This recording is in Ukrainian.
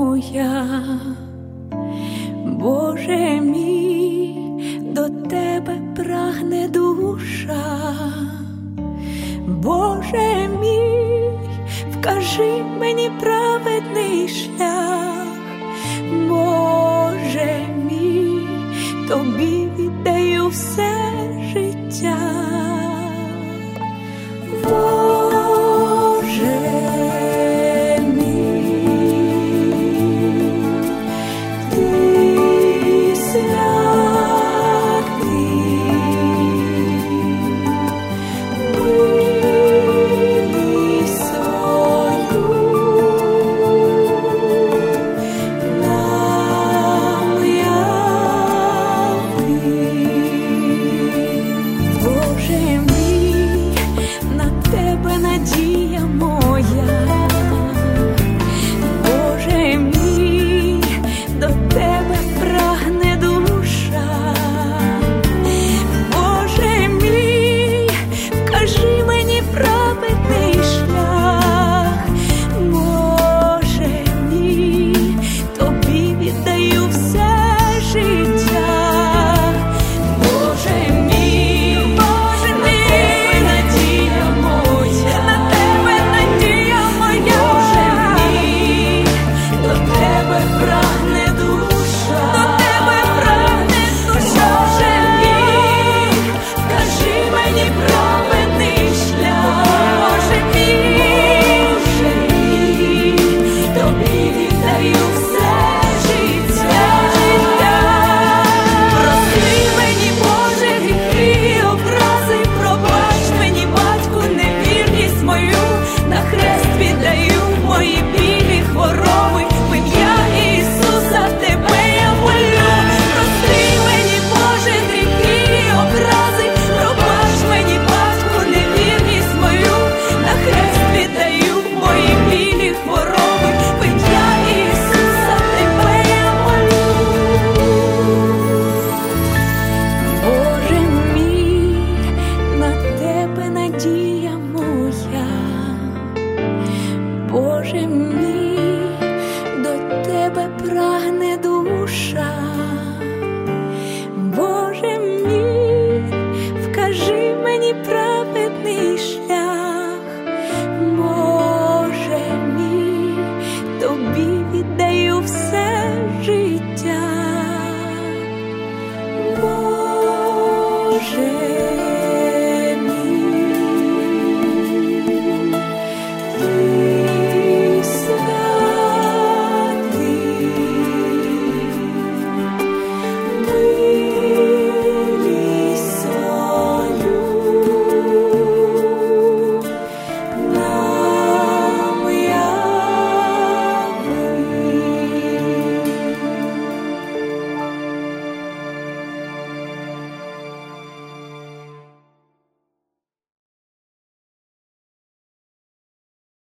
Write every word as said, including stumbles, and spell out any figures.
моя. Боже мій, до тебе прагне душа. Боже мій, вкажи мені праведний шлях. Боже мій, тобі віддаю все життя. Боже мій, ти святий, милість свою нам яви. Боже мій, на тебе надія моя. Боже мій, до тебе прагне душа. Боже мій, вкажи мені праведний шлях. Боже мій, тобі віддаю все життя. Боже мій, Боже мій, надія моя, на тебе надія моя. Боже мій, до тебе прагне душа, до тебе прагне душа. Боже мій, вкажи мені праведний шлях. Боже мій, Боже мій, тобі віддаю все життя. Прости мені, Боже, гріхи і образи, пробач мені, батьку, невірність мою, на хрест віддаю мої білі хвороби, в ім'я Ісуса тебе я молю. Прости мені, Боже, гріхи і образи, пробач мені, батьку, невірність мою, на хрест віддаю мої білі хвороби, в ім'я Ісуса тебе я молю. Боже мій, на тебе надія моя. Боже мій, до тебе прагне душа. Боже мій, вкажи мені праведний шлях. Боже мій, тобі від